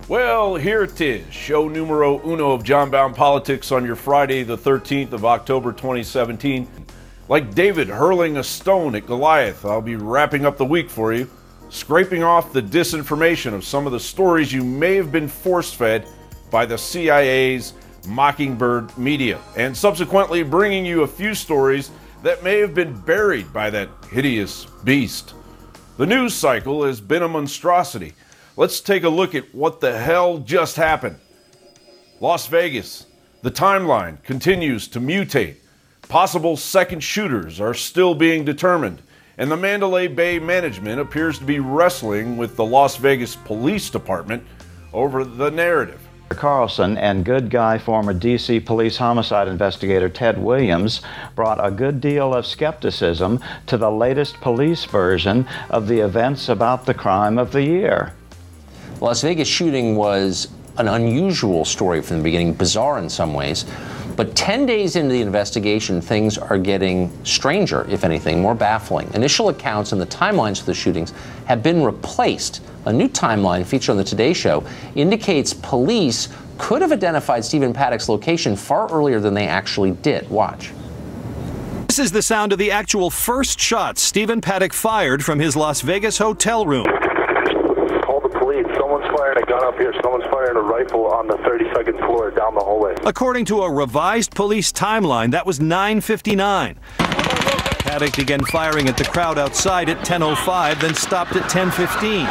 Well, here it is, show numero uno of John Bound Politics on your Friday, the 13th of October, 2017. Like David hurling a stone at Goliath, I'll be wrapping up the week for you, scraping off the disinformation of some of the stories you may have been force-fed by the CIA's Mockingbird media, and subsequently bringing you a few stories that may have been buried by that hideous beast. The news cycle has been a monstrosity. Let's take a look at what the hell just happened. Las Vegas. The timeline continues to mutate. Possible second shooters are still being determined, and the Mandalay Bay management appears to be wrestling with the Las Vegas Police Department over the narrative. Carlson and good guy former D.C. police homicide investigator Ted Williams brought a good deal of skepticism to the latest police version of the events about the crime of the year. Las Vegas shooting was an unusual story from the beginning, bizarre in some ways. But 10 days into the investigation, things are getting stranger, if anything, more baffling. Initial accounts and the timelines for the shootings have been replaced. A new timeline featured on the Today Show indicates police could have identified Stephen Paddock's location far earlier than they actually did. Watch. This is the sound of the actual first shot Stephen Paddock fired from his Las Vegas hotel room. Someone's firing a gun up here. Someone's firing a rifle on the 32nd floor down the hallway. According to a revised police timeline, that was 9:59. Paddock began firing at the crowd outside at 10:05, then stopped at 10:15.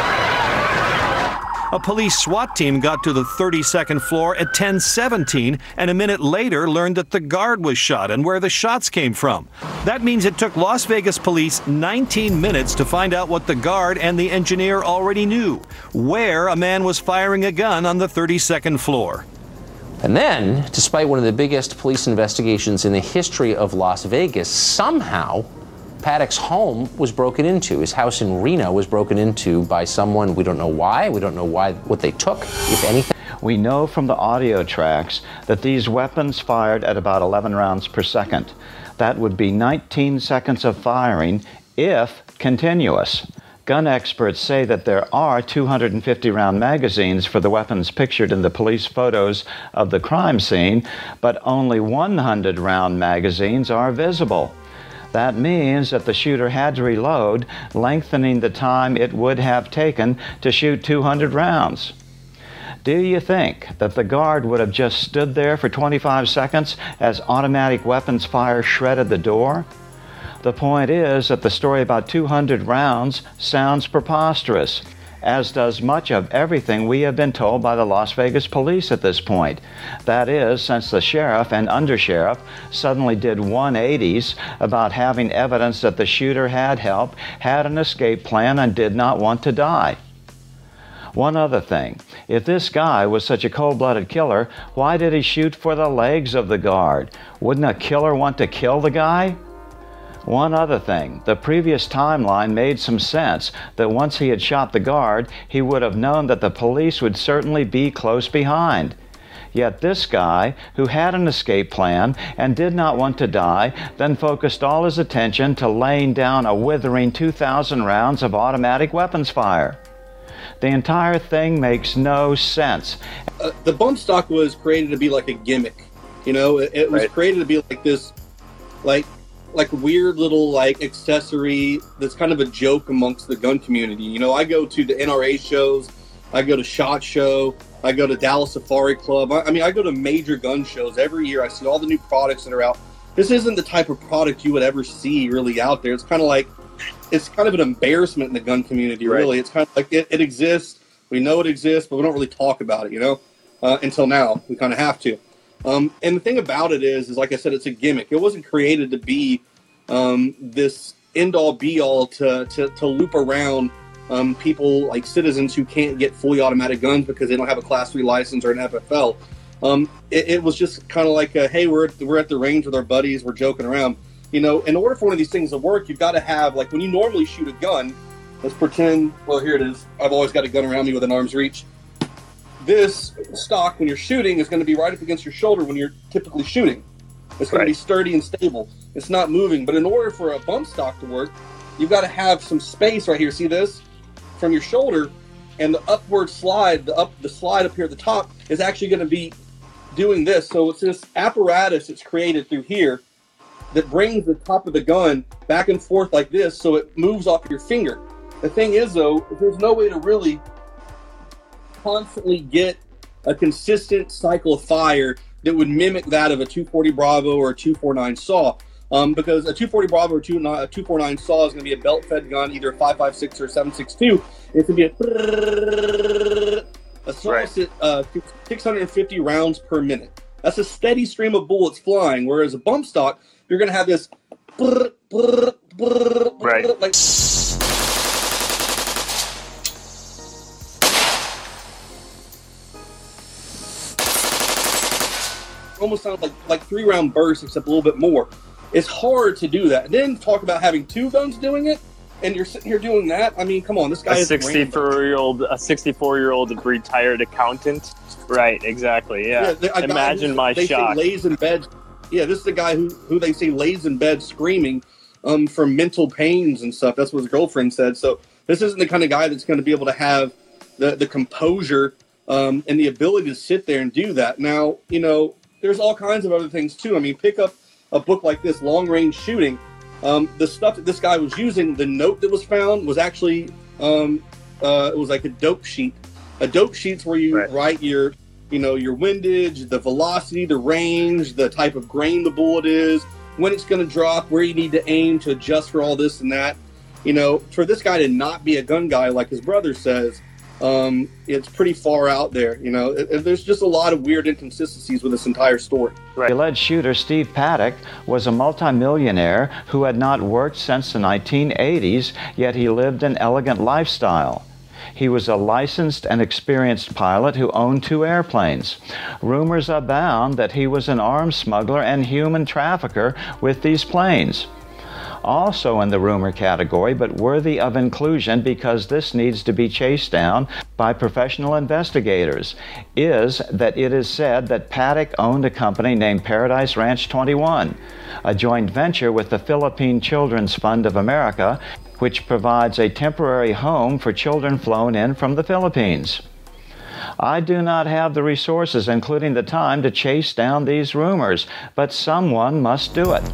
A police SWAT team got to the 32nd floor at 10:17, and a minute later learned that the guard was shot and where the shots came from. That means it took Las Vegas police 19 minutes to find out what the guard and the engineer already knew, where a man was firing a gun on the 32nd floor. And then, despite one of the biggest police investigations in the history of Las Vegas, somehow Paddock's home was broken into. His house in Reno was broken into by someone. We don't know why. We don't know what they took, if anything. We know from the audio tracks that these weapons fired at about 11 rounds per second. That would be 19 seconds of firing if continuous. Gun experts say that there are 250-round magazines for the weapons pictured in the police photos of the crime scene, but only 100-round magazines are visible. That means that the shooter had to reload, lengthening the time it would have taken to shoot 200 rounds. Do you think that the guard would have just stood there for 25 seconds as automatic weapons fire shredded the door? The point is that the story about 200 rounds sounds preposterous, as does much of everything we have been told by the Las Vegas police at this point. That is, since the sheriff and undersheriff suddenly did 180s about having evidence that the shooter had help, had an escape plan, and did not want to die. One other thing, if this guy was such a cold-blooded killer, why did he shoot for the legs of the guard? Wouldn't a killer want to kill the guy? One other thing, the previous timeline made some sense that once he had shot the guard, he would have known that the police would certainly be close behind. Yet this guy, who had an escape plan and did not want to die, then focused all his attention to laying down a withering 2,000 rounds of automatic weapons fire. The entire thing makes no sense. The bump stock was created to be like a gimmick. You know, it was created to be like this, like weird little like accessory that's kind of a joke amongst the gun community. You know, I go to the NRA shows, I go to SHOT Show, I go to Dallas Safari Club. I mean, I go to major gun shows every year. I see all the new products that are out. This isn't the type of product you would ever see really out there. It's kind of an embarrassment in the gun community, really. Right. It's kind of like it exists. We know it exists, but we don't really talk about it, you know, until now. We kind of have to. And the thing about it is like I said, it's a gimmick. It wasn't created to be this end-all, be-all to loop around people like citizens who can't get fully automatic guns because they don't have a Class 3 license or an FFL. It was just kind of like, hey, we're at the range with our buddies, we're joking around. You know, in order for one of these things to work, you've got to have, like, when you normally shoot a gun, let's pretend, well, here it is. I've always got a gun around me with an arm's reach. This stock, when you're shooting, is going to be right up against your shoulder when you're typically shooting. It's going to be sturdy and stable. It's not moving. But in order for a bump stock to work, you've got to have some space right here. See this? From your shoulder and the upward slide, the slide up here at the top is actually going to be doing this. So it's this apparatus that's created through here that brings the top of the gun back and forth like this, so it moves off your finger. The thing is, though, there's no way to really constantly get a consistent cycle of fire that would mimic that of a 240 Bravo or a 249 SAW. Because a 240 Bravo or 249 SAW is going to be a belt-fed gun, either a 5.56 or 7.62. It's going to be a SAW sits 650 rounds per minute. That's a steady stream of bullets flying, whereas a bump stock, you're going to have this like almost sounds like 3-round bursts, except a little bit more. It's hard to do that. And then talk about having 2 guns doing it, and you're sitting here doing that. I mean, come on, this guy is a 64-year-old retired accountant. Right, exactly. Yeah. Imagine my shock. Lays in bed. Yeah, this is the guy who they say lays in bed screaming from mental pains and stuff. That's what his girlfriend said. So this isn't the kind of guy that's going to be able to have the composure and the ability to sit there and do that. Now, there's all kinds of other things too. I mean, pick up a book like this, Long Range Shooting. The stuff that this guy was using, the note that was found was actually it was like a dope sheet. A dope sheet's where you write your windage, the velocity, the range, the type of grain the bullet is, when it's going to drop, where you need to aim to adjust for all this and that. For this guy to not be a gun guy, like his brother says, it's pretty far out there. There's just a lot of weird inconsistencies with this entire story. The alleged shooter, Steve Paddock, was a multimillionaire who had not worked since the 1980s, yet he lived an elegant lifestyle. He was a licensed and experienced pilot who owned 2 airplanes. Rumors abound that he was an arms smuggler and human trafficker with these planes. Also in the rumor category, but worthy of inclusion because this needs to be chased down by professional investigators, is that it is said that Paddock owned a company named Paradise Ranch 21, a joint venture with the Philippine Children's Fund of America, which provides a temporary home for children flown in from the Philippines. I do not have the resources, including the time, to chase down these rumors, but someone must do it.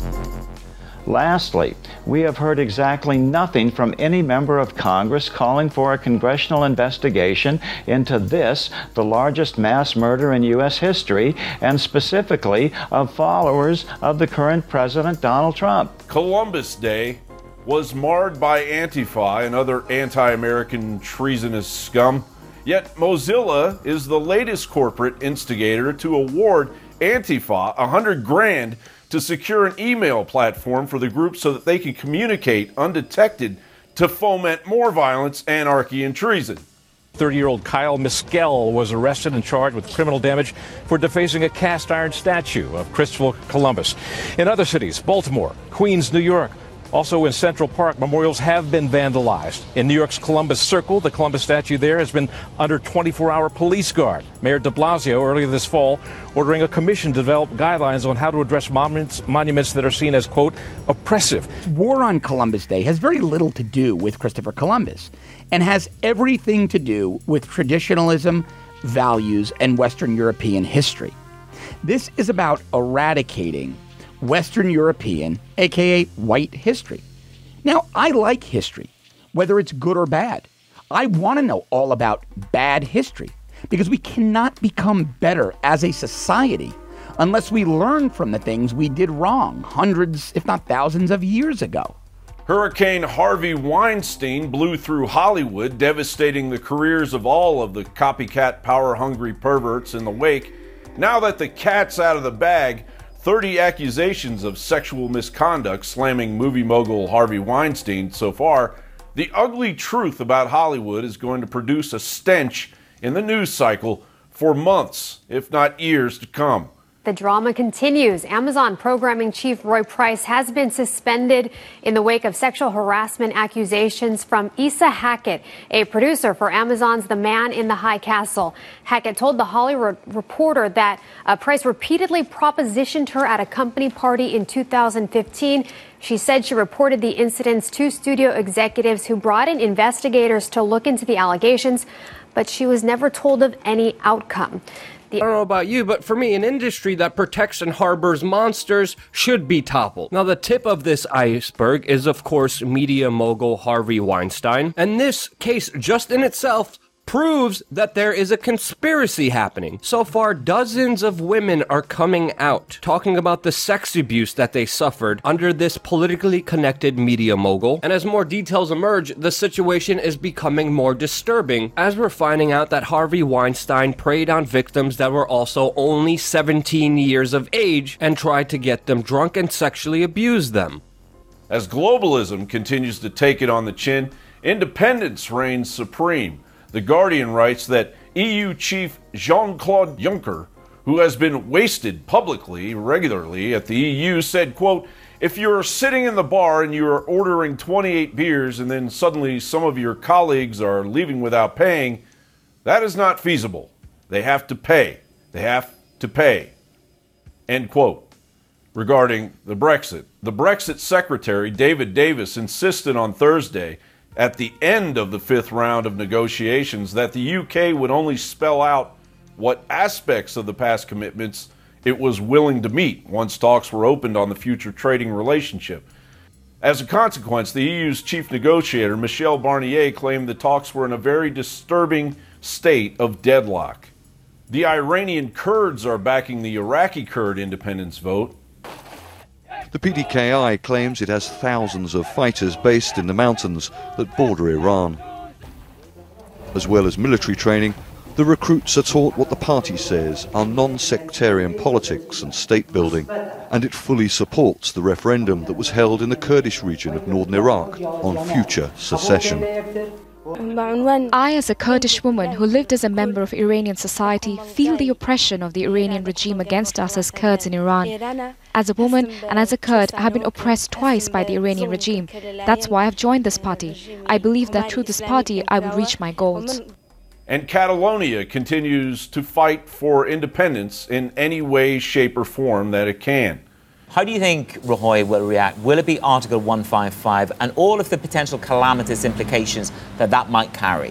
Lastly, we have heard exactly nothing from any member of Congress calling for a congressional investigation into this, the largest mass murder in U.S. history, and specifically of followers of the current President Donald Trump. Columbus Day was marred by Antifa and other anti-American treasonous scum. Yet Mozilla is the latest corporate instigator to award Antifa $100,000 to secure an email platform for the group so that they can communicate undetected to foment more violence, anarchy, and treason. 30-year-old Kyle Mescal was arrested and charged with criminal damage for defacing a cast iron statue of Christopher Columbus. In other cities, Baltimore, Queens, New York, also in Central Park, memorials have been vandalized. In New York's Columbus Circle, the Columbus statue there has been under 24-hour police guard. Mayor de Blasio earlier this fall ordering a commission to develop guidelines on how to address monuments that are seen as, quote, oppressive. War on Columbus Day has very little to do with Christopher Columbus and has everything to do with traditionalism, values, and Western European history. This is about eradicating Western European, aka white history. Now, I like history, whether it's good or bad. I want to know all about bad history because we cannot become better as a society unless we learn from the things we did wrong hundreds, if not thousands of years ago. Hurricane Harvey Weinstein blew through Hollywood, devastating the careers of all of the copycat power-hungry perverts in the wake. Now that the cat's out of the bag, 30 accusations of sexual misconduct slamming movie mogul Harvey Weinstein so far, the ugly truth about Hollywood is going to produce a stench in the news cycle for months, if not years to come. The drama continues. Amazon programming chief Roy Price has been suspended in the wake of sexual harassment accusations from Issa Hackett, a producer for Amazon's The Man in the High Castle. Hackett told The Hollywood Reporter that Price repeatedly propositioned her at a company party in 2015. She said she reported the incidents to studio executives who brought in investigators to look into the allegations, but she was never told of any outcome. I don't know about you, but for me, an industry that protects and harbors monsters should be toppled. Now, the tip of this iceberg is, of course, media mogul Harvey Weinstein. And this case, just in itself, proves that there is a conspiracy happening. So far, dozens of women are coming out, talking about the sex abuse that they suffered under this politically connected media mogul. And as more details emerge, the situation is becoming more disturbing, as we're finding out that Harvey Weinstein preyed on victims that were also only 17 years of age and tried to get them drunk and sexually abuse them. As globalism continues to take it on the chin, independence reigns supreme. The Guardian writes that EU chief Jean-Claude Juncker, who has been wasted publicly regularly at the EU, said, quote, "If you're sitting in the bar and you're ordering 28 beers and then suddenly some of your colleagues are leaving without paying, that is not feasible. They have to pay. They have to pay." End quote. Regarding the Brexit secretary, David Davis, insisted on Thursday at the end of the fifth round of negotiations that the UK would only spell out what aspects of the past commitments it was willing to meet once talks were opened on the future trading relationship. As a consequence, the EU's chief negotiator, Michel Barnier, claimed the talks were in a very disturbing state of deadlock. The Iranian Kurds are backing the Iraqi Kurd independence vote. The PDKI claims it has thousands of fighters based in the mountains that border Iran. As well as military training, the recruits are taught what the party says are non-sectarian politics and state building, and it fully supports the referendum that was held in the Kurdish region of northern Iraq on future secession. I, as a Kurdish woman who lived as a member of Iranian society, feel the oppression of the Iranian regime against us as Kurds in Iran. As a woman and as a Kurd, I have been oppressed twice by the Iranian regime. That's why I've joined this party. I believe that through this party, I will reach my goals. And Catalonia continues to fight for independence in any way, shape, or form that it can. How do you think Rajoy will react? Will it be Article 155 and all of the potential calamitous implications that might carry?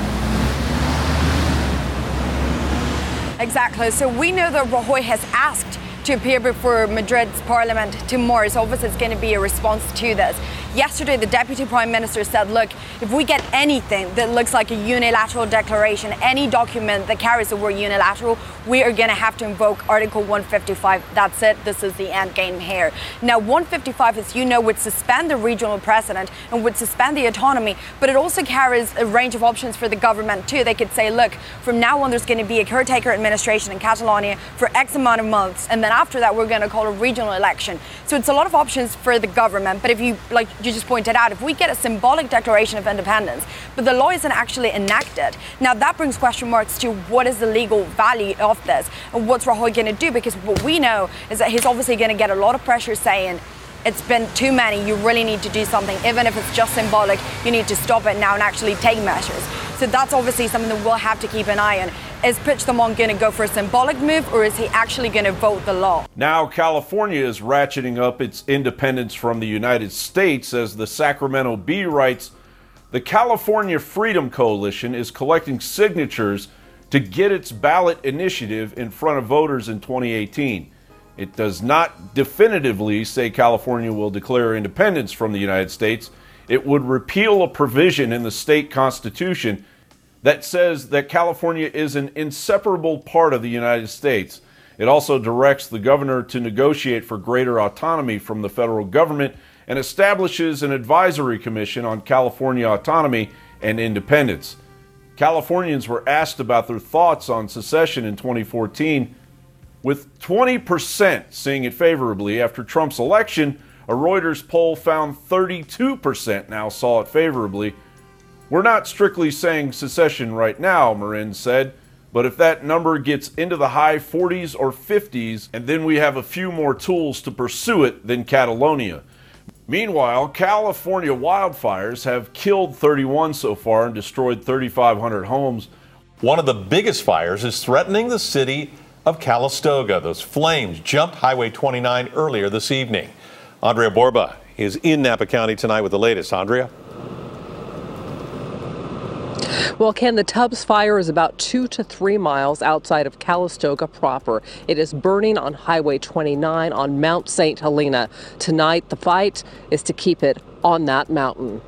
Exactly. So we know that Rajoy has asked to appear before Madrid's parliament tomorrow. So obviously it's going to be a response to this. Yesterday, the Deputy Prime Minister said, look, if we get anything that looks like a unilateral declaration, any document that carries the word unilateral, we are going to have to invoke Article 155. That's it. This is the end game here. Now, 155, as you know, would suspend the regional president and would suspend the autonomy, but it also carries a range of options for the government too. They could say, look, from now on, there's going to be a caretaker administration in Catalonia for X amount of months, and then after that, we're going to call a regional election. So it's a lot of options for the government. But if you, like you just pointed out, if we get a symbolic declaration of independence, but the law isn't actually enacted, now that brings question marks to what is the legal value of this and what's Rajoy going to do? Because what we know is that he's obviously going to get a lot of pressure saying, it's been too many, you really need to do something. Even if it's just symbolic, you need to stop it now and actually take measures. So that's obviously something that we'll have to keep an eye on. Is Puigdemont going to go for a symbolic move, or is he actually going to vote the law? Now, California is ratcheting up its independence from the United States. As the Sacramento Bee writes, the California Freedom Coalition is collecting signatures to get its ballot initiative in front of voters in 2018. It does not definitively say California will declare independence from the United States. It would repeal a provision in the state constitution that says that California is an inseparable part of the United States. It also directs the governor to negotiate for greater autonomy from the federal government and establishes an advisory commission on California autonomy and independence. Californians were asked about their thoughts on secession in 2014, with 20% seeing it favorably. After Trump's election, a Reuters poll found 32% now saw it favorably. We're not strictly saying secession right now, Marin said, but if that number gets into the high 40s or 50s, and then we have a few more tools to pursue it than Catalonia. Meanwhile, California wildfires have killed 31 so far and destroyed 3,500 homes. One of the biggest fires is threatening the city of Calistoga. Those flames jumped Highway 29 earlier this evening. Andrea Borba is in Napa County tonight with the latest. Andrea? Well, Ken, the Tubbs fire is about 2 to 3 miles outside of Calistoga proper. It is burning on Highway 29 on Mount St. Helena. Tonight, the fight is to keep it on that mountain.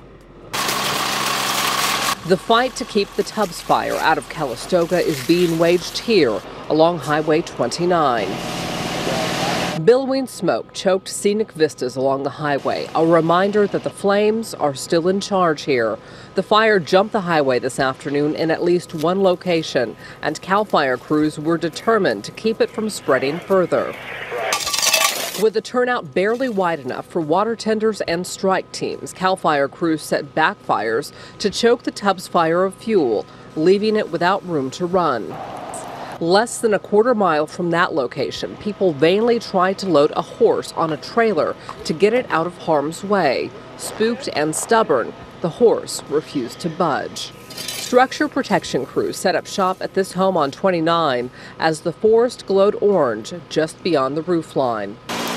The fight to keep the Tubbs fire out of Calistoga is being waged here along Highway 29. Billowing smoke choked scenic vistas along the highway, a reminder that the flames are still in charge here. The fire jumped the highway this afternoon in at least one location, and CAL FIRE crews were determined to keep it from spreading further. With the turnout barely wide enough for water tenders and strike teams, CAL FIRE crews set backfires to choke the Tubbs fire of fuel, leaving it without room to run. Less than a quarter mile from that location, people vainly tried to load a horse on a trailer to get it out of harm's way. Spooked and stubborn, the horse refused to budge. Structure protection crews set up shop at this home on 29 as the forest glowed orange just beyond the roofline.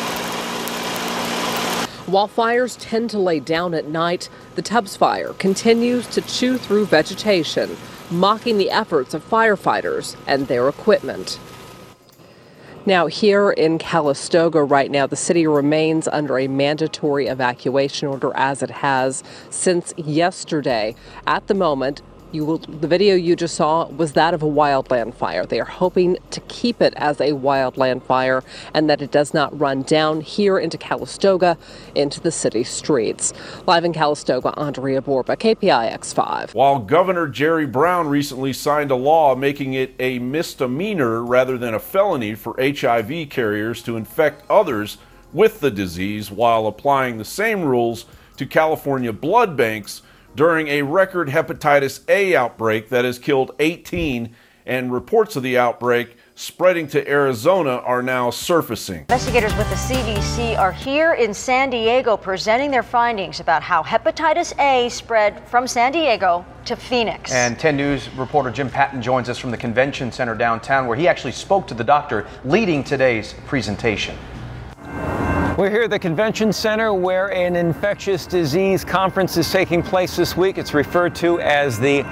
While fires tend to lay down at night, the Tubbs fire continues to chew through vegetation, mocking the efforts of firefighters and their equipment. Now, here in Calistoga right now, the city remains under a mandatory evacuation order as it has since yesterday. At the moment, the video you just saw was that of a wildland fire. They are hoping to keep it as a wildland fire and that it does not run down here into Calistoga, into the city streets. Live in Calistoga, Andrea Borba, KPIX 5. While Governor Jerry Brown recently signed a law making it a misdemeanor rather than a felony for HIV carriers to infect others with the disease while applying the same rules to California blood banks during a record hepatitis A outbreak that has killed 18, and reports of the outbreak spreading to Arizona are now surfacing. Investigators with the CDC are here in San Diego presenting their findings about how hepatitis A spread from San Diego to Phoenix. And 10 News reporter Jim Patton joins us from the convention center downtown, where he actually spoke to the doctor leading today's presentation. We're here at the convention center where an infectious disease conference is taking place this week. It's referred to as the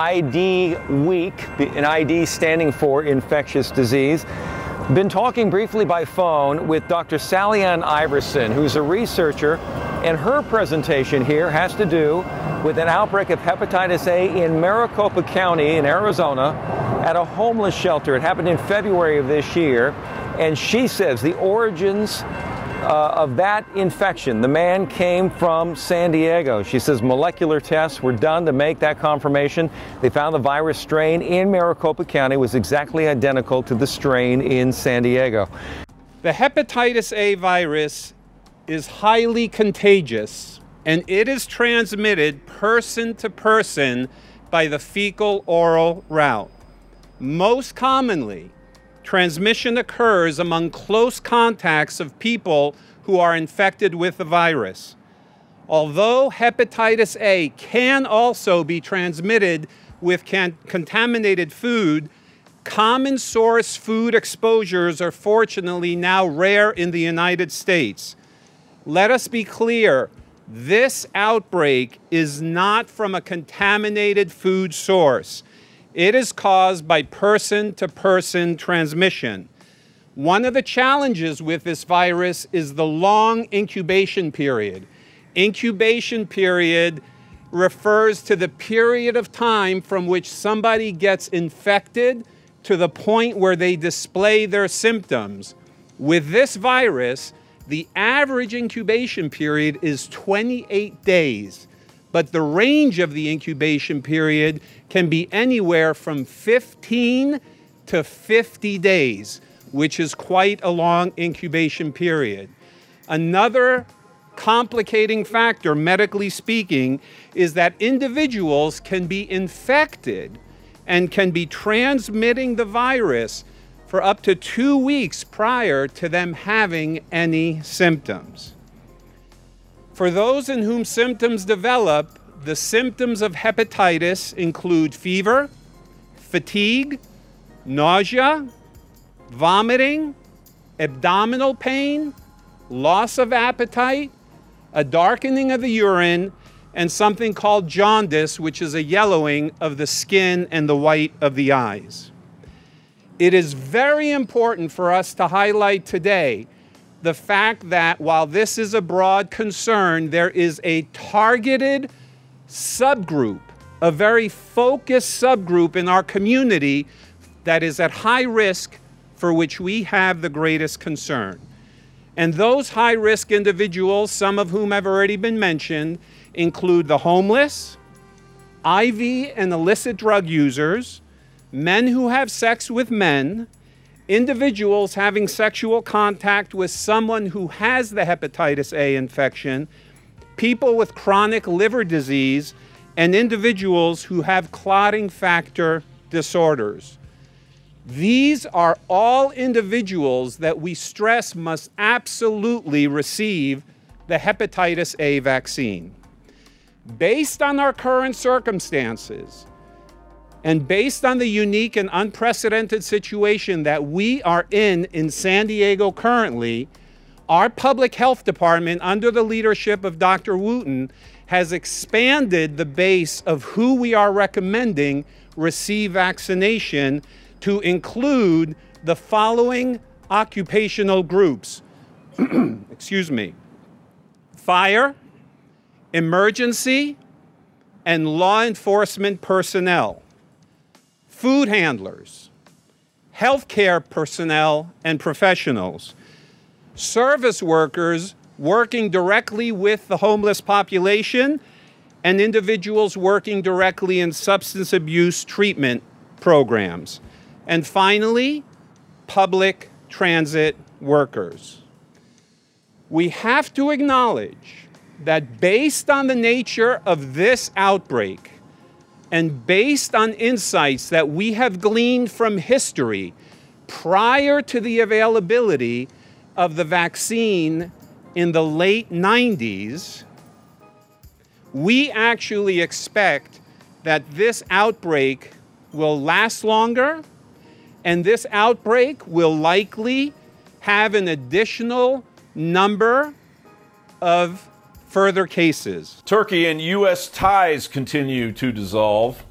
ID Week, an ID standing for infectious disease. Been talking briefly by phone with Dr. Sally Ann Iverson, who's a researcher, and her presentation here has to do with an outbreak of hepatitis A in Maricopa County in Arizona at a homeless shelter. It happened in February of this year, and she says the origins of that infection, the man came from San Diego. She says molecular tests were done to make that confirmation. They found the virus strain in Maricopa County was exactly identical to the strain in San Diego. The hepatitis A virus is highly contagious, and it is transmitted person to person by the fecal-oral route. Most commonly, transmission occurs among close contacts of people who are infected with the virus. Although hepatitis A can also be transmitted with contaminated food, common source food exposures are fortunately now rare in the United States. Let us be clear, this outbreak is not from a contaminated food source. It is caused by person-to-person transmission. One of the challenges with this virus is the long incubation period. Incubation period refers to the period of time from which somebody gets infected to the point where they display their symptoms. With this virus, the average incubation period is 28 days. But the range of the incubation period can be anywhere from 15 to 50 days, which is quite a long incubation period. Another complicating factor, medically speaking, is that individuals can be infected and can be transmitting the virus for up to 2 weeks prior to them having any symptoms. For those in whom symptoms develop, the symptoms of hepatitis include fever, fatigue, nausea, vomiting, abdominal pain, loss of appetite, a darkening of the urine, and something called jaundice, which is a yellowing of the skin and the white of the eyes. It is very important for us to highlight today the fact that while this is a broad concern, there is a targeted subgroup, a very focused subgroup in our community that is at high risk for which we have the greatest concern. And those high-risk individuals, some of whom have already been mentioned, include the homeless, IV and illicit drug users, men who have sex with men, individuals having sexual contact with someone who has the hepatitis A infection, people with chronic liver disease, and individuals who have clotting factor disorders. These are all individuals that we stress must absolutely receive the hepatitis A vaccine. Based on our current circumstances, and based on the unique and unprecedented situation that we are in San Diego currently, our public health department, under the leadership of Dr. Wooten, has expanded the base of who we are recommending receive vaccination to include the following occupational groups. Excuse me. Fire, emergency, and law enforcement personnel, food handlers, healthcare personnel and professionals, service workers working directly with the homeless population, and individuals working directly in substance abuse treatment programs. And finally, public transit workers. We have to acknowledge that based on the nature of this outbreak and based on insights that we have gleaned from history prior to the availability of the vaccine in the late 90s, we actually expect that this outbreak will last longer, and this outbreak will likely have an additional number of further cases. Turkey and U.S. ties continue to dissolve.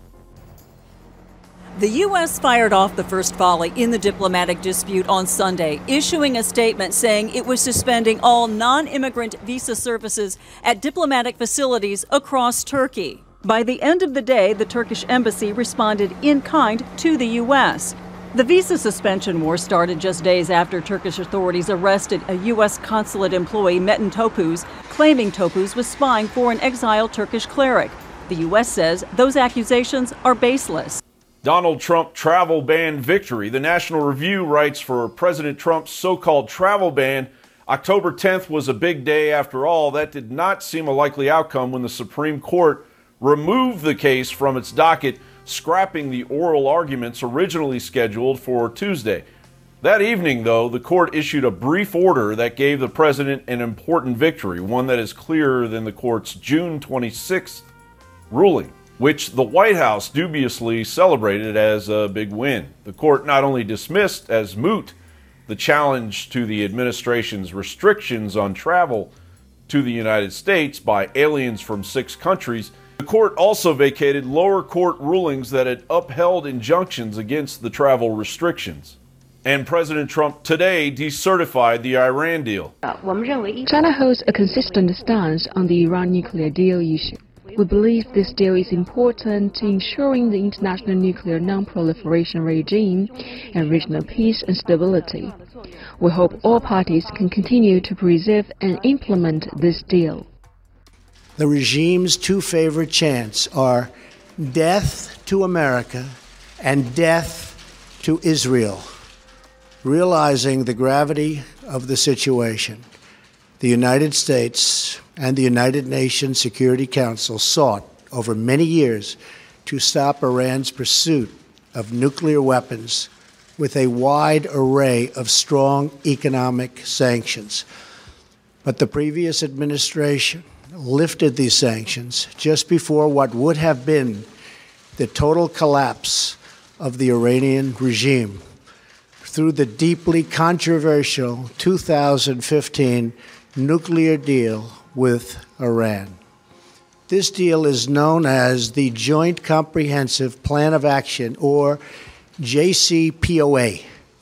The U.S. fired off the first volley in the diplomatic dispute on Sunday, issuing a statement saying it was suspending all non-immigrant visa services at diplomatic facilities across Turkey. By the end of the day, the Turkish embassy responded in kind to the U.S. The visa suspension war started just days after Turkish authorities arrested a U.S. consulate employee, Metin Topuz, claiming Topuz was spying for an exiled Turkish cleric. The U.S. says those accusations are baseless. Donald Trump travel ban victory. The National Review writes, for President Trump's so-called travel ban, October 10th was a big day after all. That did not seem a likely outcome when the Supreme Court removed the case from its docket, scrapping the oral arguments originally scheduled for Tuesday. That evening, though, the court issued a brief order that gave the president an important victory, one that is clearer than the court's June 26th ruling, which the White House dubiously celebrated as a big win. The court not only dismissed as moot the challenge to the administration's restrictions on travel to the United States by aliens from 6 countries, the court also vacated lower court rulings that had upheld injunctions against the travel restrictions. And President Trump today decertified the Iran deal. China holds a consistent stance on the Iran nuclear deal issue. We believe this deal is important to ensuring the international nuclear non-proliferation regime and regional peace and stability. We hope all parties can continue to preserve and implement this deal. The regime's 2 favorite chants are death to America and death to Israel. Realizing the gravity of the situation, the United States and the United Nations Security Council sought over many years to stop Iran's pursuit of nuclear weapons with a wide array of strong economic sanctions. But the previous administration lifted these sanctions just before what would have been the total collapse of the Iranian regime through the deeply controversial 2015 nuclear deal with Iran. This deal is known as the Joint Comprehensive Plan of Action, or JCPOA.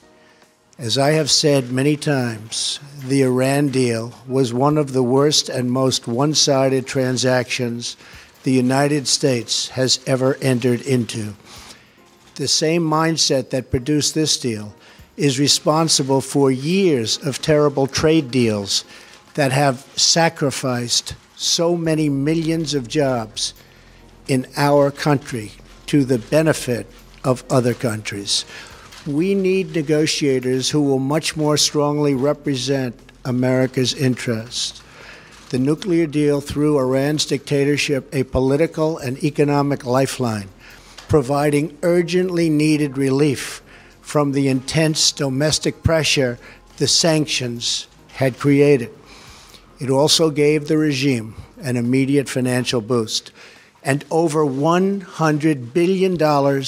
As I have said many times, the Iran deal was one of the worst and most one-sided transactions the United States has ever entered into. The same mindset that produced this deal is responsible for years of terrible trade deals that have sacrificed so many millions of jobs in our country to the benefit of other countries. We need negotiators who will much more strongly represent America's interests. The nuclear deal threw Iran's dictatorship a political and economic lifeline, providing urgently needed relief from the intense domestic pressure the sanctions had created. It also gave the regime an immediate financial boost, and over $100 billion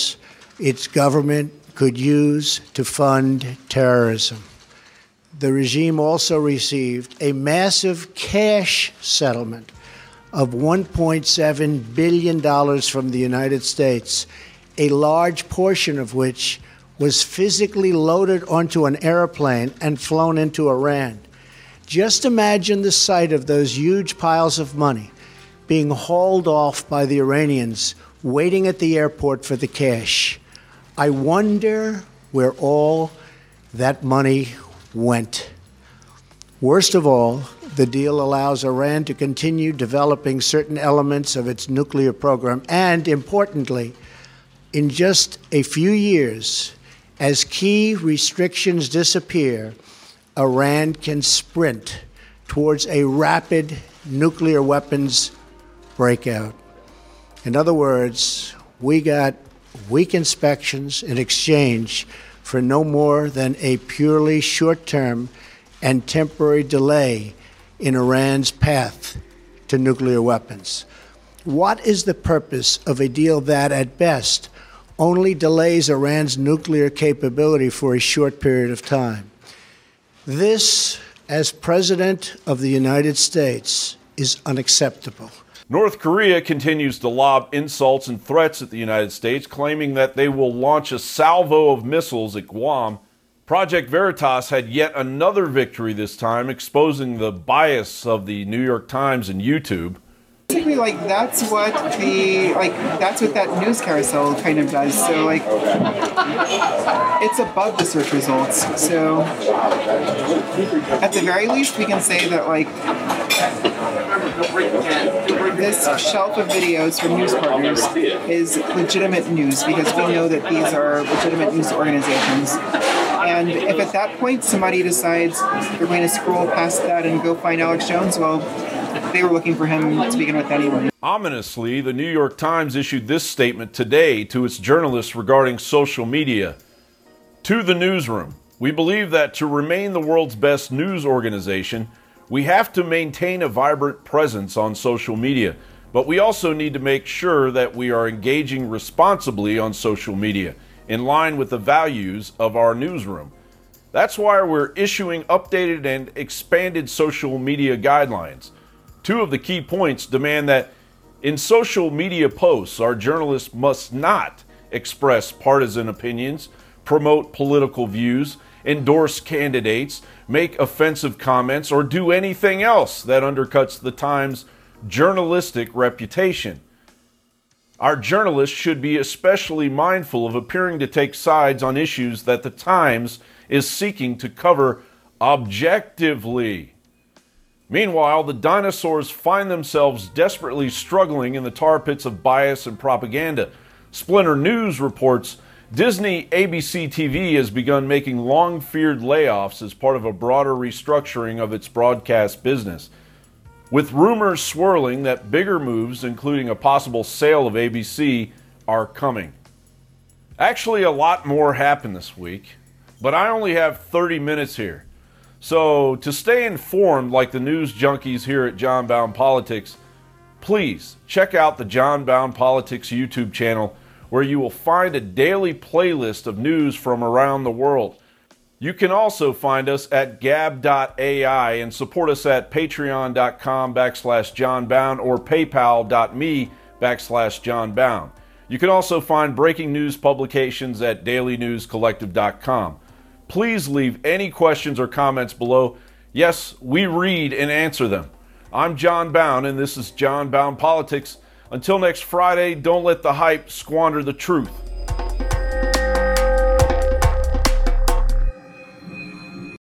its government could use to fund terrorism. The regime also received a massive cash settlement of $1.7 billion from the United States, a large portion of which was physically loaded onto an airplane and flown into Iran. Just imagine the sight of those huge piles of money being hauled off by the Iranians, waiting at the airport for the cash. I wonder where all that money went. Worst of all, the deal allows Iran to continue developing certain elements of its nuclear program, and importantly, in just a few years, as key restrictions disappear, Iran can sprint towards a rapid nuclear weapons breakout. In other words, we got weak inspections in exchange for no more than a purely short-term and temporary delay in Iran's path to nuclear weapons. What is the purpose of a deal that, at best, only delays Iran's nuclear capability for a short period of time? This, as President of the United States, is unacceptable. North Korea continues to lob insults and threats at the United States, claiming that they will launch a salvo of missiles at Guam. Project Veritas had yet another victory this time, exposing the bias of the New York Times and YouTube. Basically, that's what that news carousel kind of does. So, it's above the search results. So, at the very least, we can say that, this shelf of videos from news partners is legitimate news, because we know that these are legitimate news organizations. And if at that point somebody decides they're going to scroll past that and go find Alex Jones, well, they were looking for him to begin with anyway. Ominously, the New York Times issued this statement today to its journalists regarding social media. To the newsroom, we believe that to remain the world's best news organization, we have to maintain a vibrant presence on social media, but we also need to make sure that we are engaging responsibly on social media, in line with the values of our newsroom. That's why we're issuing updated and expanded social media guidelines. Two of the key points demand that in social media posts, our journalists must not express partisan opinions, promote political views, endorse candidates, make offensive comments, or do anything else that undercuts the Times' journalistic reputation. Our journalists should be especially mindful of appearing to take sides on issues that the Times is seeking to cover objectively. Meanwhile, the dinosaurs find themselves desperately struggling in the tar pits of bias and propaganda. Splinter News reports Disney ABC TV has begun making long-feared layoffs as part of a broader restructuring of its broadcast business, with rumors swirling that bigger moves, including a possible sale of ABC, are coming. Actually, a lot more happened this week, but I only have 30 minutes here. So, to stay informed like the news junkies here at John Bound Politics, please check out the John Bound Politics YouTube channel, where you will find a daily playlist of news from around the world. You can also find us at gab.ai and support us at patreon.com/JohnBound or paypal.me/JohnBound. You can also find breaking news publications at dailynewscollective.com. Please leave any questions or comments below. Yes, we read and answer them. I'm John Bound, and this is John Bound Politics. Until next Friday, don't let the hype squander the truth.